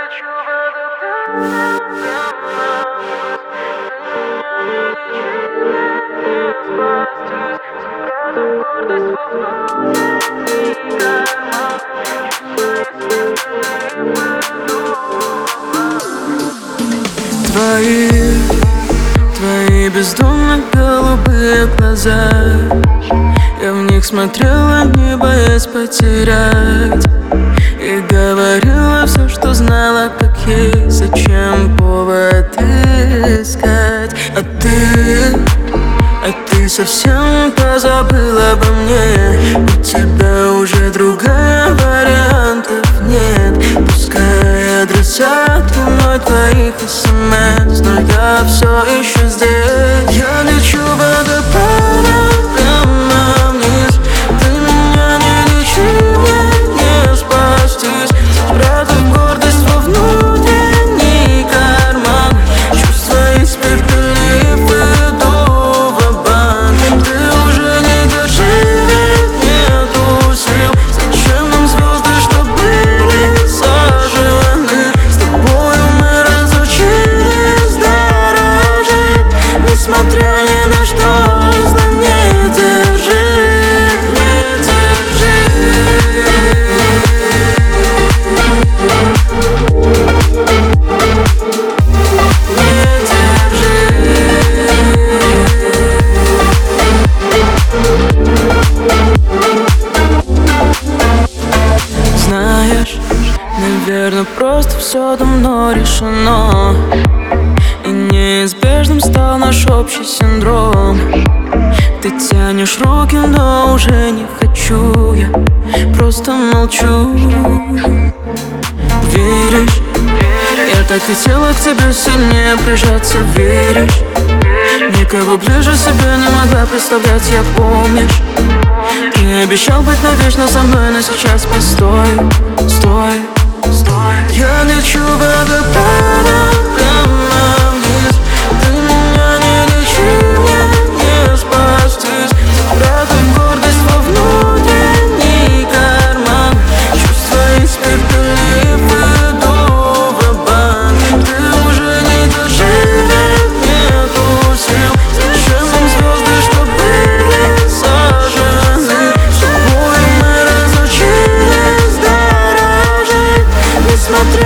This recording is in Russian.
Твои бездумно голубые глаза, я в них смотрела, не боясь потерять, и говорила все, что знала, как есть, зачем повод искать. А ты совсем позабыла обо мне, у тебя уже другая, вариантов нет. Пускай адресат вновь твоих смс, но я все еще здесь. Я лечу водопадом прямо вниз, ты меня не лечи, мне не спастись. Спрятав гордость во внутренний карман, чувства испепелив, иду ва-банк. Ты уже не доживет, нету сил. Зачем нам звезды, что были сожжены? С тобою мы разучились дорожить, несмотря ни на что. Не держи, не держи. Знаешь, наверное, просто все давно решено, и неизбежным стал наш общий синдром. Ты тянешь руки, но уже не хочу, я просто молчу. Веришь? Я так хотела к тебе сильнее прижаться, веришь? Никого ближе себя не могла представлять, я помнишь? Ты обещал быть навечно со мной, но сейчас постой, стой, стой. Я лечу водопадом прямо вниз, ты меня не лечи, мне не спастись. Спрятав гордость во внутренний карман, чувства испепелив, иду ва-банк. Ты уже не доживет, нету сил. Зачем нам звезды, что были сожжены? С тобой мы разучились дорожить, несмотря